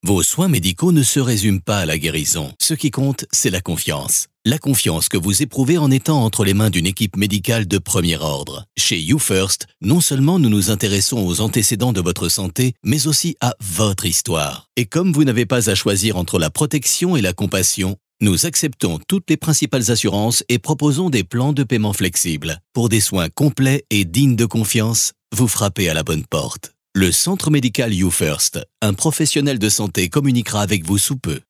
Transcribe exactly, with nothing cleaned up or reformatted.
Vos soins médicaux ne se résument pas à la guérison. Ce qui compte, c'est la confiance. La confiance que vous éprouvez en étant entre les mains d'une équipe médicale de premier ordre. Chez You First, non seulement nous nous intéressons aux antécédents de votre santé, mais aussi à votre histoire. Et comme vous n'avez pas à choisir entre la protection et la compassion, nous acceptons toutes les principales assurances et proposons des plans de paiement flexibles. Pour des soins complets et dignes de confiance, vous frappez à la bonne porte. Le centre médical You First, un professionnel de santé communiquera avec vous sous peu.